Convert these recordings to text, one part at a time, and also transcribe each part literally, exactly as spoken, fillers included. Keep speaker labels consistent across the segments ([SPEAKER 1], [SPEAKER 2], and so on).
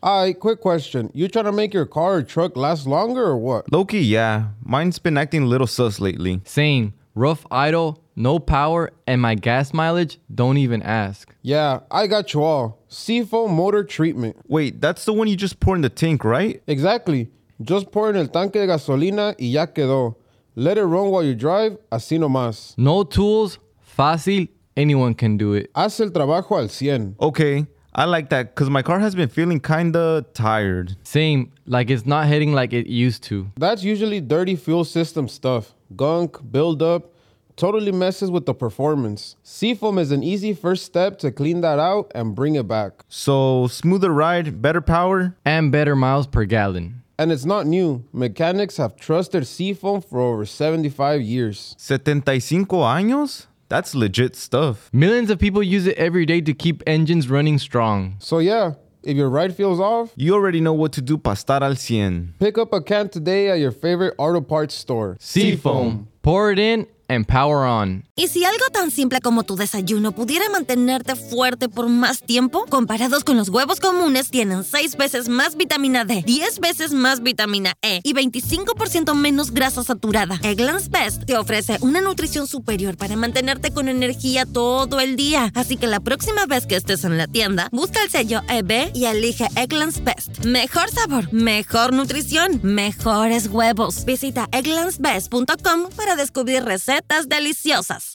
[SPEAKER 1] Alright, quick question. You trying to make your car or truck last longer or what?
[SPEAKER 2] Low-key, yeah. Mine's been acting a little sus lately.
[SPEAKER 3] Same. Rough idle, no power, and my gas mileage, don't even ask.
[SPEAKER 1] Yeah, I got you all. Seafoam motor treatment.
[SPEAKER 2] Wait, that's the one you just pour in the tank, right?
[SPEAKER 1] Exactly. Just pour en el tanque de gasolina y ya quedó. Let it run while you drive, así nomás.
[SPEAKER 3] No tools, fácil, anyone can do it.
[SPEAKER 1] Haz el trabajo al cien.
[SPEAKER 2] Okay, I like that because my car has been feeling kinda tired.
[SPEAKER 3] Same, like it's not hitting like it used to.
[SPEAKER 1] That's usually dirty fuel system stuff. Gunk, buildup, totally messes with the performance. Seafoam is an easy first step to clean that out and bring it back.
[SPEAKER 2] So, smoother ride, better power?
[SPEAKER 3] And better miles per gallon.
[SPEAKER 1] And it's not new. Mechanics have trusted Seafoam for over seventy-five years.
[SPEAKER 2] setenta y cinco años? That's legit stuff.
[SPEAKER 3] Millions of people use it every day to keep engines running strong.
[SPEAKER 1] So yeah, if your ride feels off,
[SPEAKER 2] you already know what to do para estar al cien.
[SPEAKER 1] Pick up a can today at your favorite auto parts store.
[SPEAKER 3] Seafoam. Pour it in and power on.
[SPEAKER 4] ¿Y si algo tan simple como tu desayuno pudiera mantenerte fuerte por más tiempo? Comparados con los huevos comunes, tienen seis veces más vitamina D, diez veces más vitamina E y veinticinco por ciento menos grasa saturada. Eggland's Best te ofrece una nutrición superior para mantenerte con energía todo el día. Así que la próxima vez que estés en la tienda, busca el sello E B y elige Eggland's Best. Mejor sabor, mejor nutrición, mejores huevos. Visita egglands best punto com para descubrir recetas deliciosas.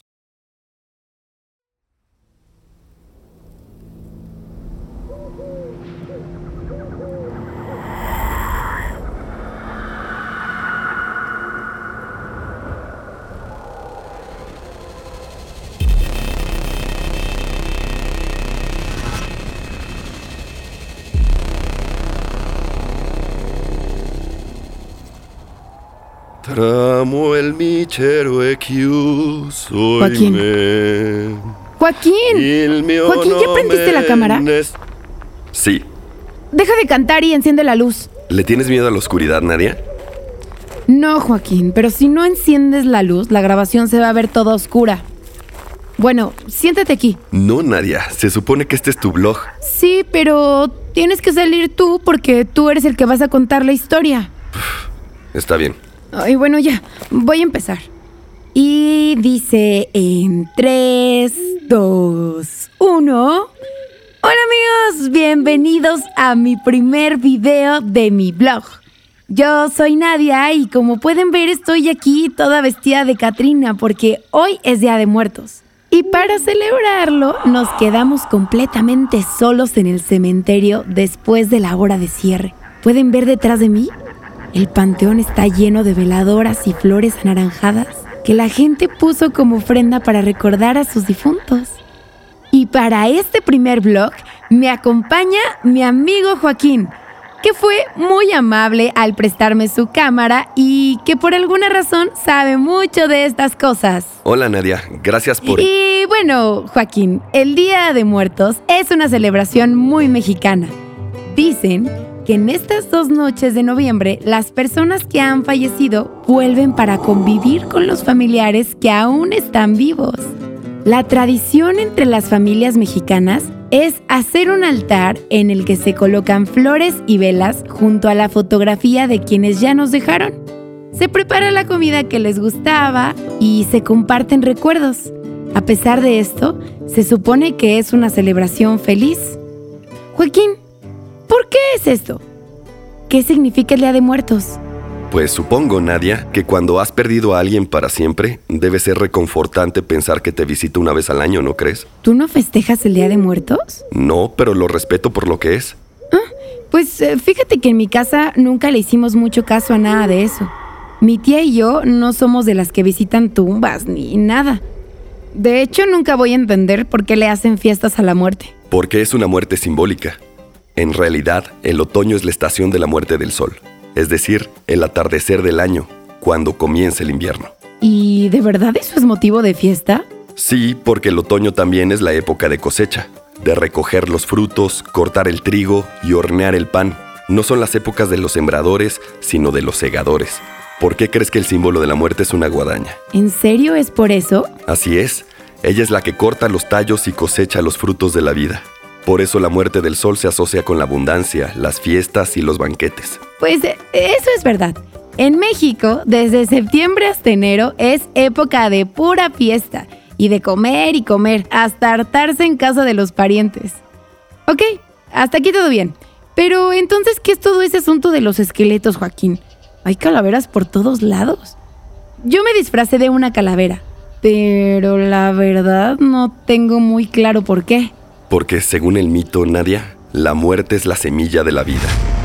[SPEAKER 5] Tramo el michero equiu, soy
[SPEAKER 6] Joaquín.
[SPEAKER 5] me.
[SPEAKER 6] Joaquín.
[SPEAKER 5] Il mio
[SPEAKER 6] Joaquín, ¿ya prendiste la cámara?
[SPEAKER 5] nome es- Sí.
[SPEAKER 6] Deja de cantar y enciende la luz.
[SPEAKER 5] ¿Le tienes miedo a la oscuridad, Nadia?
[SPEAKER 6] No, Joaquín, pero si no enciendes la luz, la grabación se va a ver toda oscura. Bueno, siéntate aquí.
[SPEAKER 5] No, Nadia. Se supone que este es tu blog.
[SPEAKER 6] Sí, pero tienes que salir tú porque tú eres el que vas a contar la historia.
[SPEAKER 5] Está bien.
[SPEAKER 6] Ay, bueno, ya, voy a empezar. Y dice en tres, dos, uno. Hola amigos, bienvenidos a mi primer video de mi blog. Yo soy Nadia y como pueden ver estoy aquí toda vestida de Catrina porque hoy es Día de Muertos. Y para celebrarlo nos quedamos completamente solos en el cementerio después de la hora de cierre. ¿Pueden ver detrás de mí? El panteón está lleno de veladoras y flores anaranjadas que la gente puso como ofrenda para recordar a sus difuntos. Y para este primer vlog me acompaña mi amigo Joaquín, que fue muy amable al prestarme su cámara y que por alguna razón sabe mucho de estas cosas.
[SPEAKER 5] Hola, Nadia. Gracias por...
[SPEAKER 6] Y bueno, Joaquín, el Día de Muertos es una celebración muy mexicana. Dicen que en estas dos noches de noviembre, las personas que han fallecido vuelven para convivir con los familiares que aún están vivos. La tradición entre las familias mexicanas es hacer un altar en el que se colocan flores y velas junto a la fotografía de quienes ya nos dejaron. Se prepara la comida que les gustaba y se comparten recuerdos. A pesar de esto, se supone que es una celebración feliz. Joaquín, ¿por qué es esto? ¿Qué significa el Día de Muertos?
[SPEAKER 5] Pues supongo, Nadia, que cuando has perdido a alguien para siempre, debe ser reconfortante pensar que te visita una vez al año, ¿no crees?
[SPEAKER 6] ¿Tú no festejas el Día de Muertos?
[SPEAKER 5] No, pero lo respeto por lo que es.
[SPEAKER 6] Ah, pues eh, fíjate que en mi casa nunca le hicimos mucho caso a nada de eso. Mi tía y yo no somos de las que visitan tumbas ni nada. De hecho, nunca voy a entender por qué le hacen fiestas a la muerte.
[SPEAKER 5] Porque es una muerte simbólica. En realidad, el otoño es la estación de la muerte del sol. Es decir, el atardecer del año, cuando comienza el invierno.
[SPEAKER 6] ¿Y de verdad eso es motivo de fiesta?
[SPEAKER 5] Sí, porque el otoño también es la época de cosecha, de recoger los frutos, cortar el trigo y hornear el pan. No son las épocas de los sembradores, sino de los segadores. ¿Por qué crees que el símbolo de la muerte es una guadaña?
[SPEAKER 6] ¿En serio es por eso?
[SPEAKER 5] Así es. Ella es la que corta los tallos y cosecha los frutos de la vida. Por eso la muerte del sol se asocia con la abundancia, las fiestas y los banquetes.
[SPEAKER 6] Pues eh, eso es verdad. En México, desde septiembre hasta enero es época de pura fiesta y de comer y comer hasta hartarse en casa de los parientes. Ok, hasta aquí todo bien. Pero entonces, ¿qué es todo ese asunto de los esqueletos, Joaquín? Hay calaveras por todos lados. Yo me disfracé de una calavera, pero la verdad no tengo muy claro por qué.
[SPEAKER 5] Porque según el mito, Nadia, la muerte es la semilla de la vida.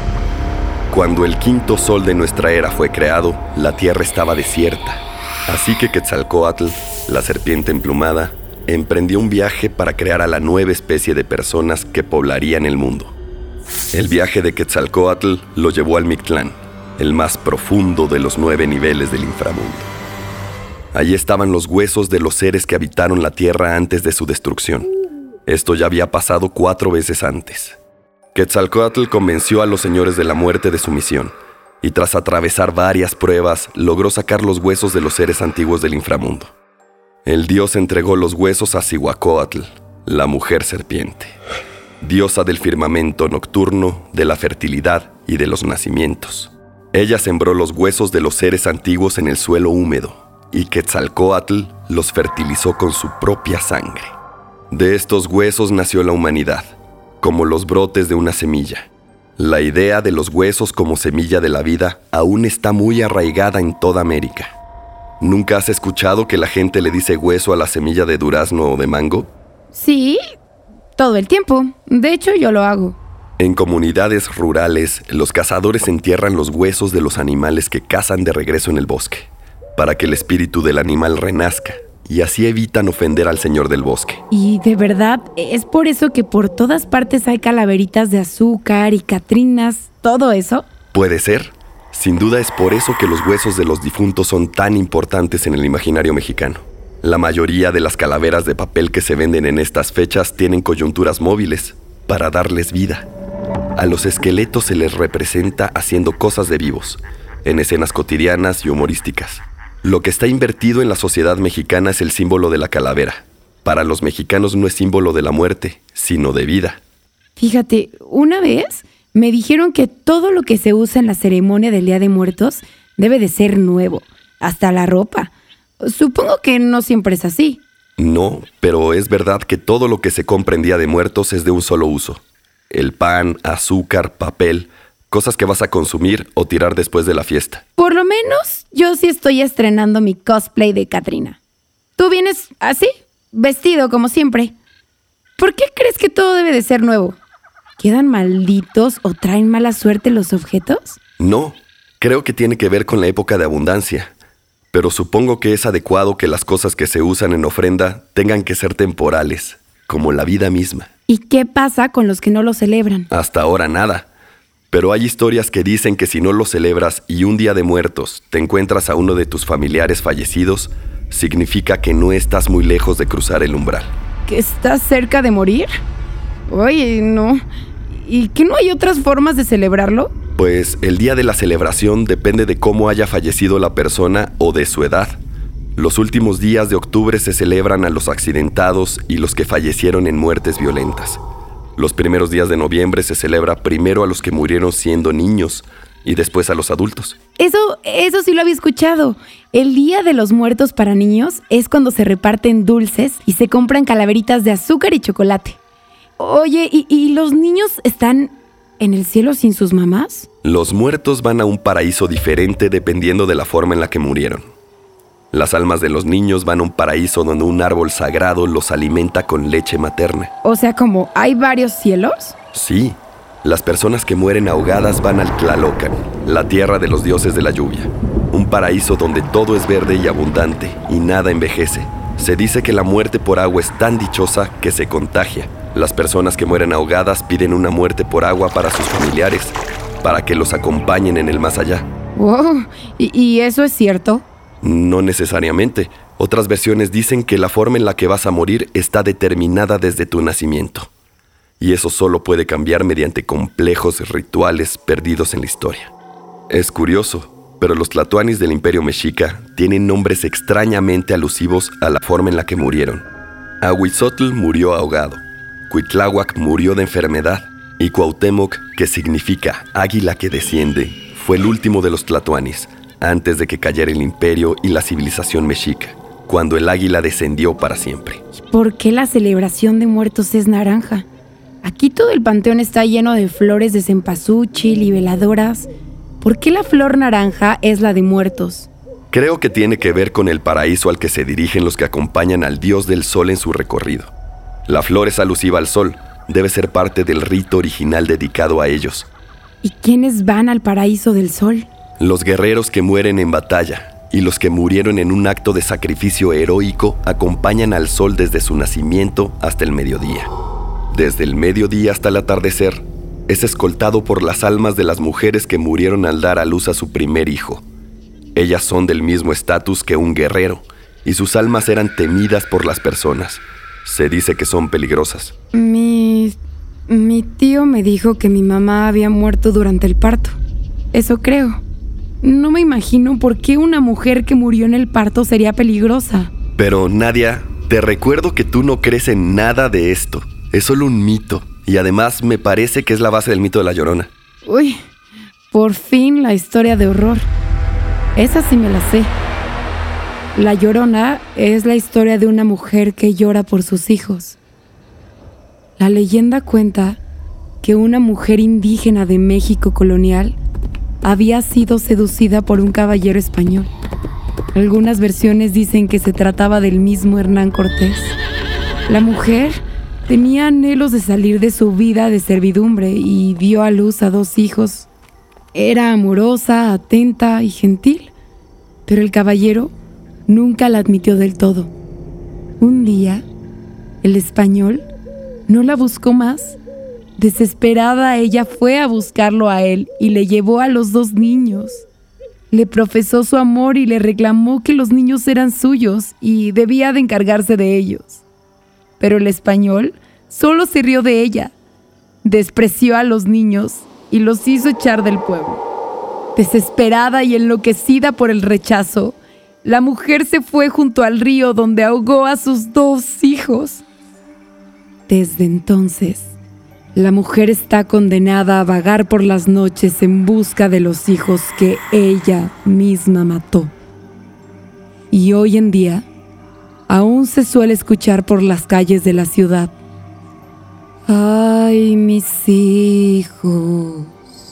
[SPEAKER 5] Cuando el quinto sol de nuestra era fue creado, la tierra estaba desierta. Así que Quetzalcóatl, la serpiente emplumada, emprendió un viaje para crear a la nueva especie de personas que poblarían el mundo. El viaje de Quetzalcóatl lo llevó al Mictlán, el más profundo de los nueve niveles del inframundo. Allí estaban los huesos de los seres que habitaron la tierra antes de su destrucción. Esto ya había pasado cuatro veces antes. Quetzalcóatl convenció a los señores de la muerte de su misión, y tras atravesar varias pruebas, logró sacar los huesos de los seres antiguos del inframundo. El dios entregó los huesos a Cihuacóatl, la mujer serpiente, diosa del firmamento nocturno, de la fertilidad y de los nacimientos. Ella sembró los huesos de los seres antiguos en el suelo húmedo, y Quetzalcóatl los fertilizó con su propia sangre. De estos huesos nació la humanidad, como los brotes de una semilla. La idea de los huesos como semilla de la vida aún está muy arraigada en toda América. ¿Nunca has escuchado que la gente le dice hueso a la semilla de durazno o de mango?
[SPEAKER 6] Sí, todo el tiempo. De hecho, yo lo hago.
[SPEAKER 5] En comunidades rurales, los cazadores entierran los huesos de los animales que cazan de regreso en el bosque, para que el espíritu del animal renazca, y así evitan ofender al señor del bosque.
[SPEAKER 6] Y de verdad, es por eso que por todas partes hay calaveritas de azúcar y catrinas, ¿todo eso?
[SPEAKER 5] Puede ser. Sin duda es por eso que los huesos de los difuntos son tan importantes en el imaginario mexicano. La mayoría de las calaveras de papel que se venden en estas fechas tienen coyunturas móviles para darles vida. A los esqueletos se les representa haciendo cosas de vivos, en escenas cotidianas y humorísticas. Lo que está invertido en la sociedad mexicana es el símbolo de la calavera. Para los mexicanos no es símbolo de la muerte, sino de vida.
[SPEAKER 6] Fíjate, una vez me dijeron que todo lo que se usa en la ceremonia del Día de Muertos debe de ser nuevo, hasta la ropa. Supongo que no siempre es así.
[SPEAKER 5] No, pero es verdad que todo lo que se compra en Día de Muertos es de un solo uso. El pan, azúcar, papel, cosas que vas a consumir o tirar después de la fiesta.
[SPEAKER 6] Por lo menos, yo sí estoy estrenando mi cosplay de Catrina. ¿Tú vienes así, vestido como siempre? ¿Por qué crees que todo debe de ser nuevo? ¿Quedan malditos o traen mala suerte los objetos?
[SPEAKER 5] No, creo que tiene que ver con la época de abundancia. Pero supongo que es adecuado que las cosas que se usan en ofrenda tengan que ser temporales, como la vida misma.
[SPEAKER 6] ¿Y qué pasa con los que no lo celebran?
[SPEAKER 5] Hasta ahora nada. Pero hay historias que dicen que si no lo celebras y un día de muertos te encuentras a uno de tus familiares fallecidos, significa que no estás muy lejos de cruzar el umbral.
[SPEAKER 6] ¿Que estás cerca de morir? Oye, no. ¿Y que no hay otras formas de celebrarlo?
[SPEAKER 5] Pues el día de la celebración depende de cómo haya fallecido la persona o de su edad. Los últimos días de octubre se celebran a los accidentados y los que fallecieron en muertes violentas. Los primeros días de noviembre se celebra primero a los que murieron siendo niños y después a los adultos.
[SPEAKER 6] Eso, eso sí lo había escuchado. El Día de los Muertos para niños es cuando se reparten dulces y se compran calaveritas de azúcar y chocolate. Oye, ¿y, y los niños están en el cielo sin sus mamás?
[SPEAKER 5] Los muertos van a un paraíso diferente dependiendo de la forma en la que murieron. Las almas de los niños van a un paraíso donde un árbol sagrado los alimenta con leche materna.
[SPEAKER 6] O sea, ¿como hay varios cielos?
[SPEAKER 5] Sí, las personas que mueren ahogadas van al Tlalocan, la tierra de los dioses de la lluvia. Un paraíso donde todo es verde y abundante y nada envejece. Se dice que la muerte por agua es tan dichosa que se contagia. Las personas que mueren ahogadas piden una muerte por agua para sus familiares, para que los acompañen en el más allá.
[SPEAKER 6] Wow, ¿y, y eso es cierto?
[SPEAKER 5] No necesariamente. Otras versiones dicen que la forma en la que vas a morir está determinada desde tu nacimiento. Y eso solo puede cambiar mediante complejos rituales perdidos en la historia. Es curioso, pero los tlatoanis del Imperio Mexica tienen nombres extrañamente alusivos a la forma en la que murieron. Ahuizotl murió ahogado. Cuitláhuac murió de enfermedad y Cuauhtémoc, que significa águila que desciende, fue el último de los tlatoanis antes de que cayera el imperio y la civilización mexica, cuando el águila descendió para siempre.
[SPEAKER 6] ¿Por qué la celebración de muertos es naranja? Aquí todo el panteón está lleno de flores de cempasúchil y veladoras. ¿Por qué la flor naranja es la de muertos?
[SPEAKER 5] Creo que tiene que ver con el paraíso al que se dirigen los que acompañan al dios del sol en su recorrido. La flor es alusiva al sol, debe ser parte del rito original dedicado a ellos.
[SPEAKER 6] ¿Y quiénes van al paraíso del sol?
[SPEAKER 5] Los guerreros que mueren en batalla y los que murieron en un acto de sacrificio heroico acompañan al sol desde su nacimiento hasta el mediodía. Desde el mediodía hasta el atardecer, es escoltado por las almas de las mujeres que murieron al dar a luz a su primer hijo. Ellas son del mismo estatus que un guerrero, y sus almas eran temidas por las personas. Se dice que son peligrosas.
[SPEAKER 6] Mi... mi tío me dijo que mi mamá había muerto durante el parto. Eso creo. No me imagino por qué una mujer que murió en el parto sería peligrosa.
[SPEAKER 5] Pero, Nadia, te recuerdo que tú no crees en nada de esto. Es solo un mito. Y además me parece que es la base del mito de La Llorona.
[SPEAKER 6] Uy, por fin la historia de horror. Esa sí me la sé. La Llorona es la historia de una mujer que llora por sus hijos. La leyenda cuenta que una mujer indígena de México colonial había sido seducida por un caballero español. Algunas versiones dicen que se trataba del mismo Hernán Cortés. La mujer tenía anhelos de salir de su vida de servidumbre y dio a luz a dos hijos. Era amorosa, atenta y gentil, pero el caballero nunca la admitió del todo. Un día, el español no la buscó más. Desesperada, ella fue a buscarlo a él y le llevó a los dos niños. Le profesó su amor y le reclamó que los niños eran suyos y debía de encargarse de ellos. Pero el español solo se rió de ella, despreció a los niños y los hizo echar del pueblo. Desesperada y enloquecida por el rechazo, la mujer se fue junto al río donde ahogó a sus dos hijos. Desde entonces, la mujer está condenada a vagar por las noches en busca de los hijos que ella misma mató. Y hoy en día, aún se suele escuchar por las calles de la ciudad: ¡ay, mis hijos!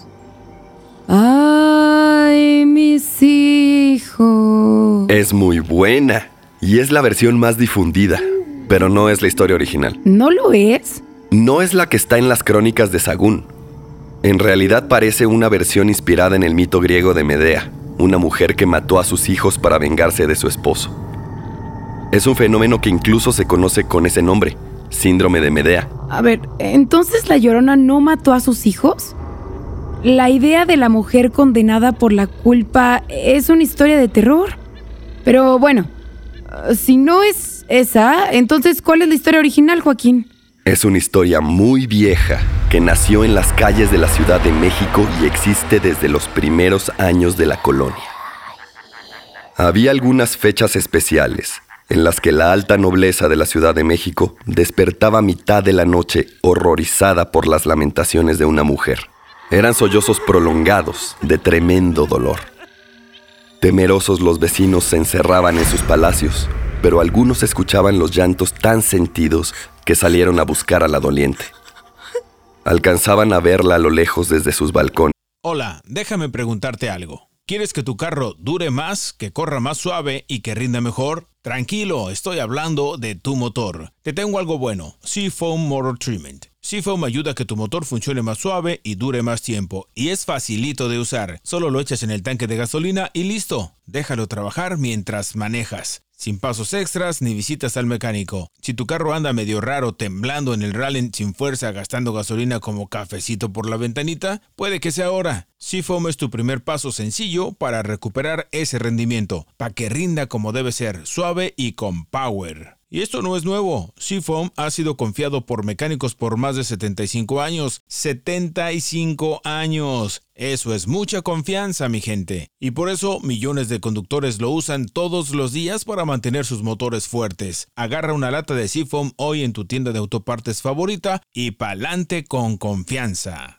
[SPEAKER 6] ¡Ay, mis hijos!
[SPEAKER 5] Es muy buena y es la versión más difundida, pero no es la historia original.
[SPEAKER 6] ¿No lo es?
[SPEAKER 5] No es la que está en las crónicas de Sagún. En realidad parece una versión inspirada en el mito griego de Medea, una mujer que mató a sus hijos para vengarse de su esposo. Es un fenómeno que incluso se conoce con ese nombre, síndrome de Medea.
[SPEAKER 6] A ver, ¿entonces la Llorona no mató a sus hijos? La idea de la mujer condenada por la culpa es una historia de terror. Pero bueno, si no es esa, entonces ¿cuál es la historia original, Joaquín?
[SPEAKER 5] Es una historia muy vieja que nació en las calles de la Ciudad de México y existe desde los primeros años de la colonia. Había algunas fechas especiales en las que la alta nobleza de la Ciudad de México despertaba a mitad de la noche horrorizada por las lamentaciones de una mujer. Eran sollozos prolongados de tremendo dolor. Temerosos, los vecinos se encerraban en sus palacios, pero algunos escuchaban los llantos tan sentidos que salieron a buscar a la doliente. Alcanzaban a verla a lo lejos desde sus balcones.
[SPEAKER 7] Hola, déjame preguntarte algo. ¿Quieres que tu carro dure más, que corra más suave y que rinda mejor? Tranquilo, estoy hablando de tu motor. Te tengo algo bueno, Seafoam Motor Treatment. Seafoam ayuda a que tu motor funcione más suave y dure más tiempo. Y es facilito de usar. Solo lo echas en el tanque de gasolina y listo. Déjalo trabajar mientras manejas. Sin pasos extras ni visitas al mecánico. Si tu carro anda medio raro, temblando en el rally sin fuerza, gastando gasolina como cafecito por la ventanita, puede que sea ahora. Seafoam es tu primer paso sencillo para recuperar ese rendimiento, para que rinda como debe ser, suave y con power. Y esto no es nuevo. Seafoam ha sido confiado por mecánicos por más de setenta y cinco años. ¡setenta y cinco años! Eso es mucha confianza, mi gente. Y por eso millones de conductores lo usan todos los días para mantener sus motores fuertes. Agarra una lata de Seafoam hoy en tu tienda de autopartes favorita y pa'lante con confianza.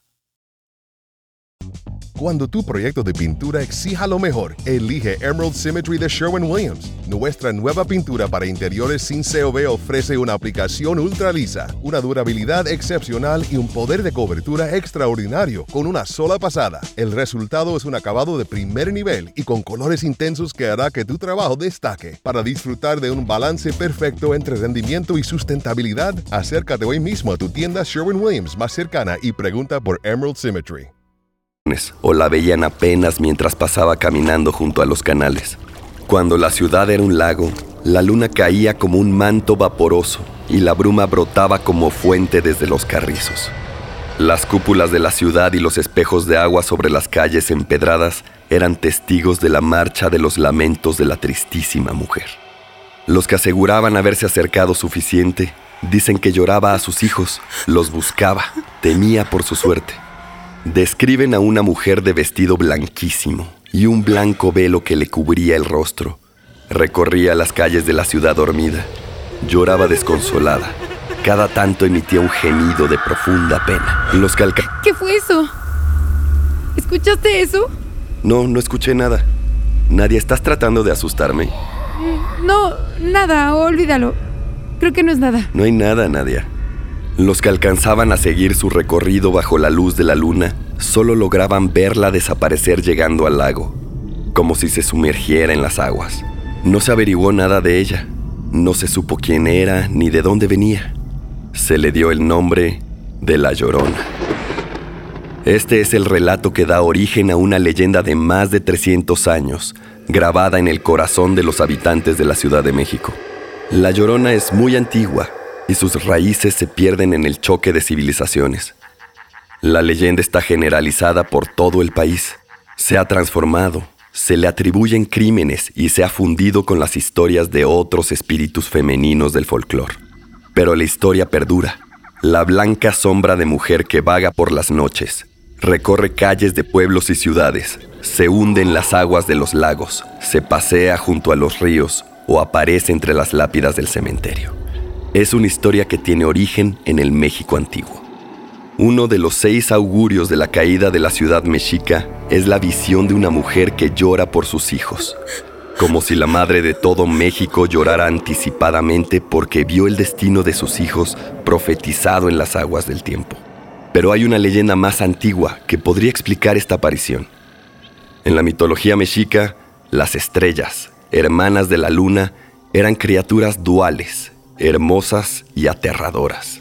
[SPEAKER 8] Cuando tu proyecto de pintura exija lo mejor, elige Emerald Symmetry de Sherwin-Williams. Nuestra nueva pintura para interiores sin C O V ofrece una aplicación ultra lisa, una durabilidad excepcional y un poder de cobertura extraordinario con una sola pasada. El resultado es un acabado de primer nivel y con colores intensos que hará que tu trabajo destaque. Para disfrutar de un balance perfecto entre rendimiento y sustentabilidad, acércate hoy mismo a tu tienda Sherwin-Williams más cercana y pregunta por Emerald Symmetry.
[SPEAKER 5] O la veían apenas mientras pasaba caminando junto a los canales. Cuando la ciudad era un lago, la luna caía como un manto vaporoso y la bruma brotaba como fuente desde los carrizos. Las cúpulas de la ciudad y los espejos de agua sobre las calles empedradas eran testigos de la marcha de los lamentos de la tristísima mujer. Los que aseguraban haberse acercado suficiente dicen que lloraba a sus hijos, los buscaba, temía por su suerte. Describen a una mujer de vestido blanquísimo y un blanco velo que le cubría el rostro. Recorría las calles de la ciudad dormida. Lloraba desconsolada. Cada tanto emitía un gemido de profunda pena. Los calca...
[SPEAKER 6] ¿Qué fue eso? ¿Escuchaste eso?
[SPEAKER 5] No, no escuché nada. Nadia, ¿estás tratando de asustarme?
[SPEAKER 6] No, nada, olvídalo. Creo que no es nada.
[SPEAKER 5] No hay nada, Nadia. Los que alcanzaban a seguir su recorrido bajo la luz de la luna solo lograban verla desaparecer llegando al lago, como si se sumergiera en las aguas. No se averiguó nada de ella, no se supo quién era ni de dónde venía. Se le dio el nombre de La Llorona. Este es el relato que da origen a una leyenda de más de trescientos años, grabada en el corazón de los habitantes de la Ciudad de México. La Llorona es muy antigua y sus raíces se pierden en el choque de civilizaciones. La leyenda está generalizada por todo el país. Se ha transformado, se le atribuyen crímenes y se ha fundido con las historias de otros espíritus femeninos del folclore. Pero la historia perdura. La blanca sombra de mujer que vaga por las noches, recorre calles de pueblos y ciudades, se hunde en las aguas de los lagos, se pasea junto a los ríos o aparece entre las lápidas del cementerio. Es una historia que tiene origen en el México antiguo. Uno de los seis augurios de la caída de la ciudad mexica es la visión de una mujer que llora por sus hijos, como si la madre de todo México llorara anticipadamente porque vio el destino de sus hijos profetizado en las aguas del tiempo. Pero hay una leyenda más antigua que podría explicar esta aparición. En la mitología mexica, las estrellas, hermanas de la luna, eran criaturas duales, hermosas y aterradoras.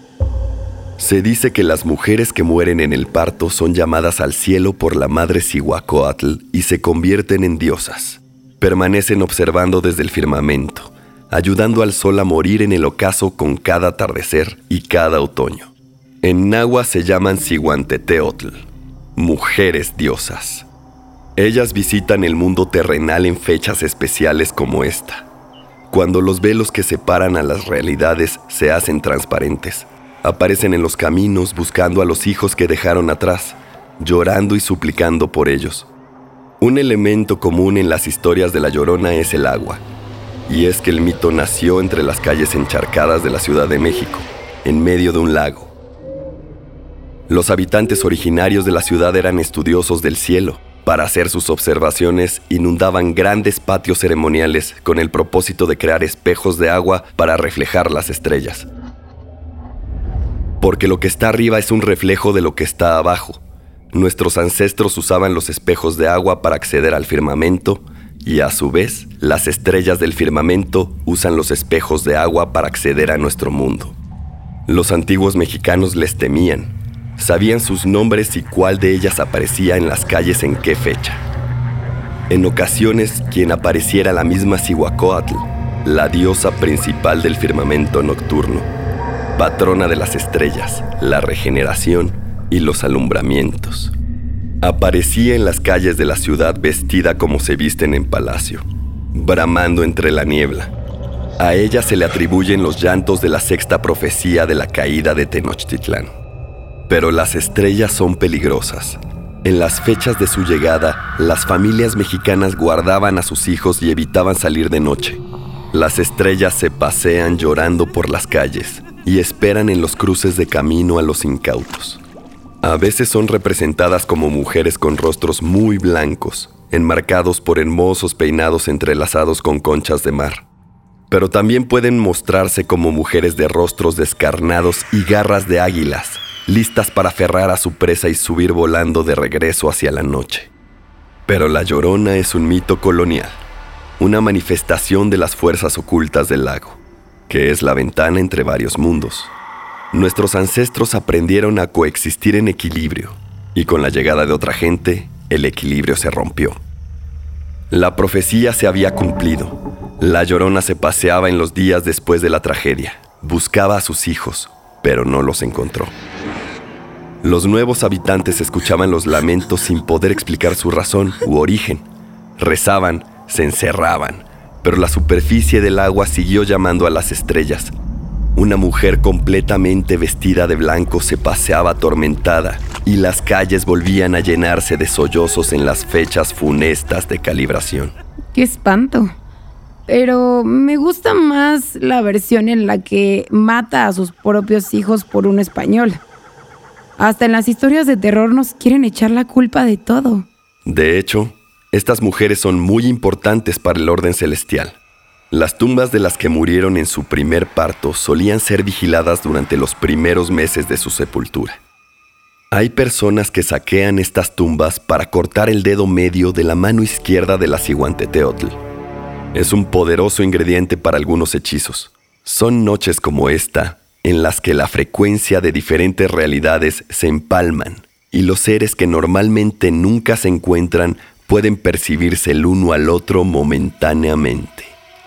[SPEAKER 5] Se dice que las mujeres que mueren en el parto son llamadas al cielo por la madre Cihuacóatl y se convierten en diosas. Permanecen observando desde el firmamento, ayudando al sol a morir en el ocaso con cada atardecer y cada otoño. En náhuatl se llaman Cihuanteteotl, mujeres diosas. Ellas visitan el mundo terrenal en fechas especiales como esta, cuando los velos que separan a las realidades se hacen transparentes. Aparecen en los caminos buscando a los hijos que dejaron atrás, llorando y suplicando por ellos. Un elemento común en las historias de La Llorona es el agua, y es que el mito nació entre las calles encharcadas de la Ciudad de México, en medio de un lago. Los habitantes originarios de la ciudad eran estudiosos del cielo. Para hacer sus observaciones, inundaban grandes patios ceremoniales con el propósito de crear espejos de agua para reflejar las estrellas. Porque lo que está arriba es un reflejo de lo que está abajo. Nuestros ancestros usaban los espejos de agua para acceder al firmamento y, a su vez, las estrellas del firmamento usan los espejos de agua para acceder a nuestro mundo. Los antiguos mexicanos les temían. Sabían sus nombres y cuál de ellas aparecía en las calles en qué fecha. En ocasiones, quien apareciera la misma Cihuacóatl, la diosa principal del firmamento nocturno, patrona de las estrellas, la regeneración y los alumbramientos. Aparecía en las calles de la ciudad vestida como se visten en palacio, bramando entre la niebla. A ella se le atribuyen los llantos de la sexta profecía de la caída de Tenochtitlán. Pero las estrellas son peligrosas. En las fechas de su llegada, las familias mexicanas guardaban a sus hijos y evitaban salir de noche. Las estrellas se pasean llorando por las calles y esperan en los cruces de camino a los incautos. A veces son representadas como mujeres con rostros muy blancos, enmarcados por hermosos peinados entrelazados con conchas de mar. Pero también pueden mostrarse como mujeres de rostros descarnados y garras de águilas, listas para aferrar a su presa y subir volando de regreso hacia la noche. Pero la Llorona es un mito colonial, una manifestación de las fuerzas ocultas del lago, que es la ventana entre varios mundos. Nuestros ancestros aprendieron a coexistir en equilibrio, y con la llegada de otra gente, el equilibrio se rompió. La profecía se había cumplido. La Llorona se paseaba en los días después de la tragedia. Buscaba a sus hijos, pero no los encontró. Los nuevos habitantes escuchaban los lamentos sin poder explicar su razón u origen. Rezaban, se encerraban, pero la superficie del agua siguió llamando a las estrellas. Una mujer completamente vestida de blanco se paseaba atormentada y las calles volvían a llenarse de sollozos en las fechas funestas de calibración.
[SPEAKER 6] ¡Qué espanto! Pero me gusta más la versión en la que mata a sus propios hijos por un español. Hasta en las historias de terror nos quieren echar la culpa de todo.
[SPEAKER 5] De hecho, estas mujeres son muy importantes para el orden celestial. Las tumbas de las que murieron en su primer parto solían ser vigiladas durante los primeros meses de su sepultura. Hay personas que saquean estas tumbas para cortar el dedo medio de la mano izquierda de la Ciguanteteotl. Es un poderoso ingrediente para algunos hechizos. Son noches como esta en las que la frecuencia de diferentes realidades se empalman y los seres que normalmente nunca se encuentran pueden percibirse el uno al otro momentáneamente.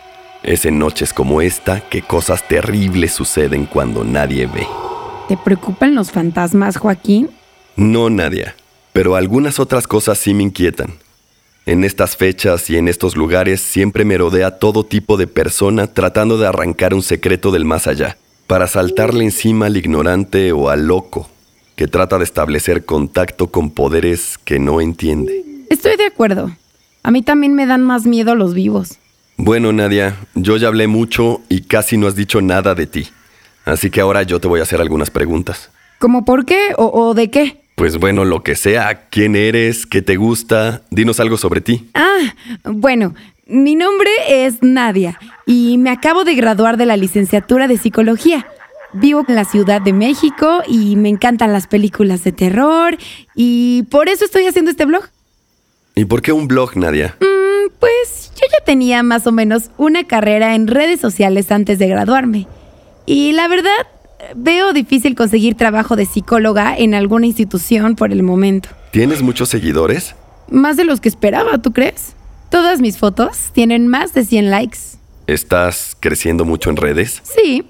[SPEAKER 5] Es en noches como esta que cosas terribles suceden cuando nadie ve.
[SPEAKER 6] ¿Te preocupan los fantasmas, Joaquín?
[SPEAKER 5] No, Nadia, pero algunas otras cosas sí me inquietan. En estas fechas y en estos lugares siempre me rodea todo tipo de persona tratando de arrancar un secreto del más allá, para saltarle encima al ignorante o al loco, que trata de establecer contacto con poderes que no entiende.
[SPEAKER 6] Estoy de acuerdo. A mí también me dan más miedo los vivos.
[SPEAKER 5] Bueno, Nadia, yo ya hablé mucho y casi no has dicho nada de ti. Así que ahora yo te voy a hacer algunas preguntas.
[SPEAKER 6] ¿Cómo por qué o, o de qué?
[SPEAKER 5] Pues bueno, lo que sea. ¿Quién eres? ¿Qué te gusta? Dinos algo sobre ti.
[SPEAKER 6] Ah, bueno, mi nombre es Nadia y me acabo de graduar de la licenciatura de Psicología. Vivo en la Ciudad de México y me encantan las películas de terror y por eso estoy haciendo este blog.
[SPEAKER 5] ¿Y por qué un blog, Nadia?
[SPEAKER 6] Mm, pues yo ya tenía más o menos una carrera en redes sociales antes de graduarme. Y la verdad, veo difícil conseguir trabajo de psicóloga en alguna institución por el momento.
[SPEAKER 5] ¿Tienes muchos seguidores?
[SPEAKER 6] Más de los que esperaba, ¿tú crees? Todas mis fotos tienen más de cien likes.
[SPEAKER 5] ¿Estás creciendo mucho en redes?
[SPEAKER 6] Sí.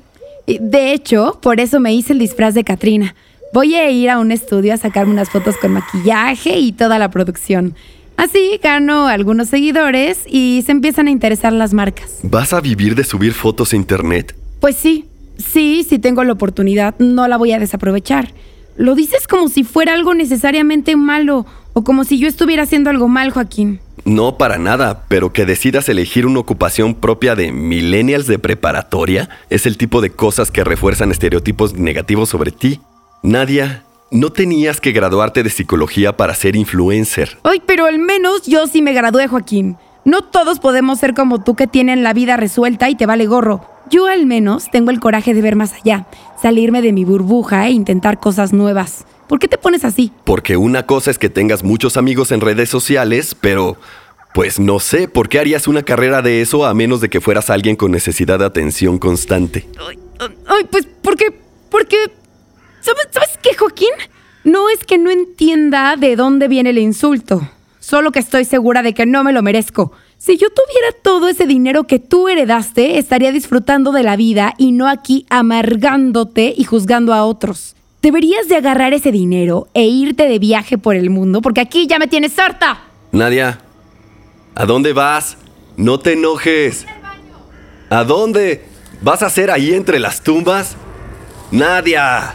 [SPEAKER 6] De hecho, por eso me hice el disfraz de Catrina. Voy a ir a un estudio a sacarme unas fotos con maquillaje y toda la producción. Así gano algunos seguidores y se empiezan a interesar las marcas.
[SPEAKER 5] ¿Vas a vivir de subir fotos a internet?
[SPEAKER 6] Pues sí. Sí, si tengo la oportunidad, no la voy a desaprovechar. Lo dices como si fuera algo necesariamente malo o como si yo estuviera haciendo algo mal, Joaquín.
[SPEAKER 5] No, para nada, pero que decidas elegir una ocupación propia de millennials de preparatoria es el tipo de cosas que refuerzan estereotipos negativos sobre ti. Nadia, no tenías que graduarte de psicología para ser influencer.
[SPEAKER 6] Ay, pero al menos yo sí me gradué, Joaquín. No todos podemos ser como tú que tienen la vida resuelta y te vale gorro. Yo al menos tengo el coraje de ver más allá, salirme de mi burbuja e intentar cosas nuevas. ¿Por qué te pones así?
[SPEAKER 5] Porque una cosa es que tengas muchos amigos en redes sociales, pero pues no sé, ¿por qué harías una carrera de eso a menos de que fueras alguien con necesidad de atención constante?
[SPEAKER 6] Ay, ay pues porque, porque, ¿sabes, ¿sabes qué, Joaquín? No es que no entienda de dónde viene el insulto, solo que estoy segura de que no me lo merezco. Si yo tuviera todo ese dinero que tú heredaste, estaría disfrutando de la vida y no aquí amargándote y juzgando a otros. Deberías de agarrar ese dinero e irte de viaje por el mundo, porque aquí ya me tienes harta.
[SPEAKER 5] Nadia, ¿a dónde vas? No te enojes. ¿A dónde? ¿Vas a hacer ahí entre las tumbas? ¡Nadia!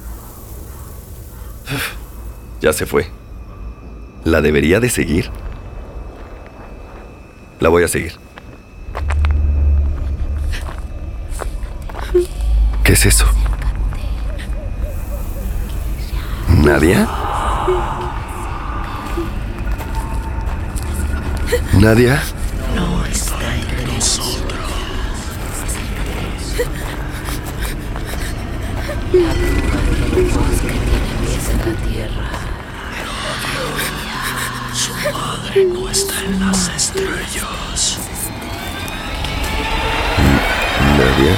[SPEAKER 5] Ya se fue. ¿La debería de seguir? La voy a seguir. ¿Qué es eso? ¿Nadia? ¿Nadia?
[SPEAKER 9] No está entre nosotros. La tumba de los bosques tiene pies en la tierra. Su madre no está en las estrellas.
[SPEAKER 5] ¿Nadia?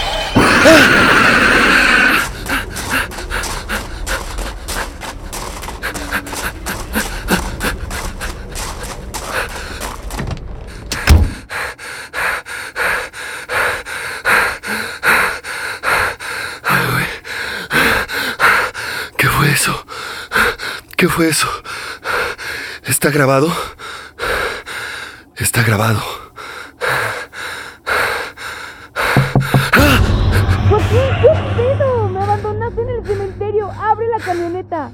[SPEAKER 5] ¿Qué fue eso? ¿Qué fue eso? ¿Está grabado? Está grabado.
[SPEAKER 6] Joaquín, ¿qué pedo? Me abandonaste en el cementerio. Abre la camioneta.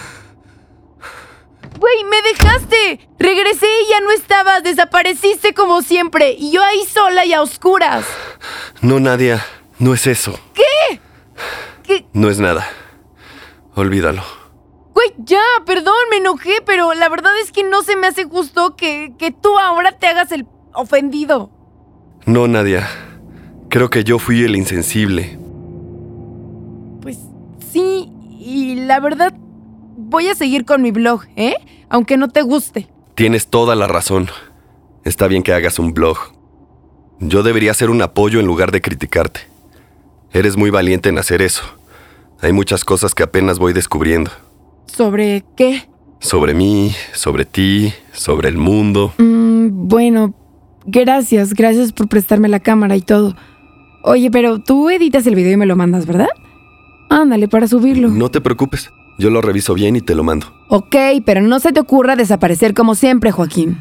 [SPEAKER 6] Güey, me dejaste. Regresé y ya no estabas. Desapareciste como siempre. Y yo ahí sola y a oscuras.
[SPEAKER 5] No, Nadia, no es eso.
[SPEAKER 6] ¿Qué? ¿Qué?
[SPEAKER 5] No es nada. Olvídalo.
[SPEAKER 6] Güey, ya, perdón, me enojé, pero la verdad es que no se me hace justo que, que tú ahora te hagas el ofendido.
[SPEAKER 5] No, Nadia. Creo que yo fui el insensible.
[SPEAKER 6] Pues sí, y la verdad, voy a seguir con mi blog, ¿eh? Aunque no te guste.
[SPEAKER 5] Tienes toda la razón. Está bien que hagas un blog. Yo debería ser un apoyo en lugar de criticarte. Eres muy valiente en hacer eso. Hay muchas cosas que apenas voy descubriendo.
[SPEAKER 6] ¿Sobre qué?
[SPEAKER 5] Sobre mí, sobre ti, sobre el mundo.
[SPEAKER 6] Mm, bueno, gracias, gracias por prestarme la cámara y todo. Oye, pero tú editas el video y me lo mandas, ¿verdad? Ándale, para subirlo.
[SPEAKER 5] No te preocupes, yo lo reviso bien y te lo mando.
[SPEAKER 6] Ok, pero no se te ocurra desaparecer como siempre, Joaquín.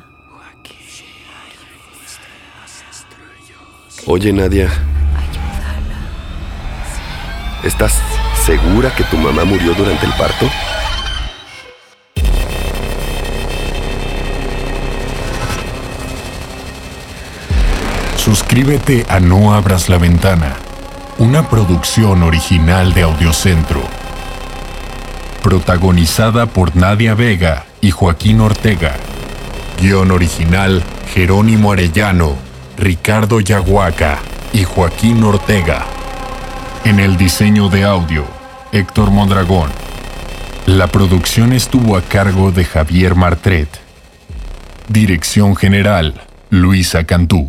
[SPEAKER 5] Oye, Nadia. ¿Estás segura que tu mamá murió durante el parto?
[SPEAKER 10] Suscríbete a No Abras la Ventana, una producción original de Audiocentro. Protagonizada por Nadia Vega y Joaquín Ortega. Guión original, Jerónimo Arellano, Ricardo Yaguaca y Joaquín Ortega. En el diseño de audio, Héctor Mondragón. La producción estuvo a cargo de Javier Martret. Dirección general, Luisa Cantú.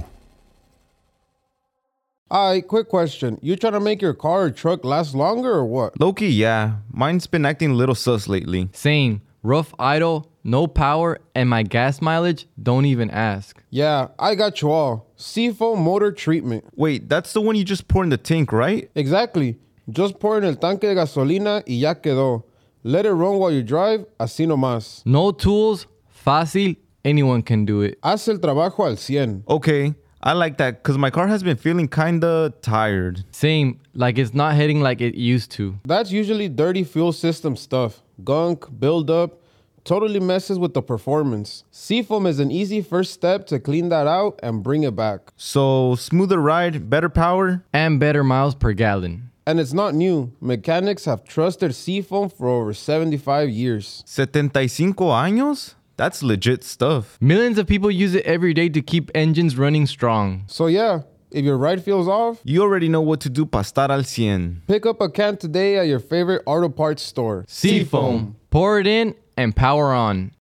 [SPEAKER 1] Alright, quick question. You trying to make your car or truck last longer or what?
[SPEAKER 2] Low-key, yeah. Mine's been acting a little sus lately.
[SPEAKER 3] Same. Rough idle, no power, and my gas mileage, don't even ask.
[SPEAKER 1] Yeah, I got you all. Seafoam motor treatment.
[SPEAKER 2] Wait, that's the one you just pour in the tank, right?
[SPEAKER 1] Exactly. Just pour in el tanque de gasolina y ya quedó. Let it run while you drive, así nomás.
[SPEAKER 3] No tools, fácil, anyone can do it.
[SPEAKER 1] Haz el trabajo al cien.
[SPEAKER 2] Okay, I like that because my car has been feeling kinda tired.
[SPEAKER 3] Same, like it's not hitting like it used to.
[SPEAKER 1] That's usually dirty fuel system stuff. Gunk, buildup, totally messes with the performance. Seafoam is an easy first step to clean that out and bring it back.
[SPEAKER 2] So, smoother ride, better power?
[SPEAKER 3] And better miles per gallon.
[SPEAKER 1] And it's not new. Mechanics have trusted Seafoam for over seventy-five years.
[SPEAKER 2] setenta y cinco años? That's legit stuff.
[SPEAKER 3] Millions of people use it every day to keep engines running strong.
[SPEAKER 1] So yeah, if your ride feels off,
[SPEAKER 2] you already know what to do para estar al cien.
[SPEAKER 1] Pick up a can today at your favorite auto parts store.
[SPEAKER 3] Seafoam. Pour it in and power on.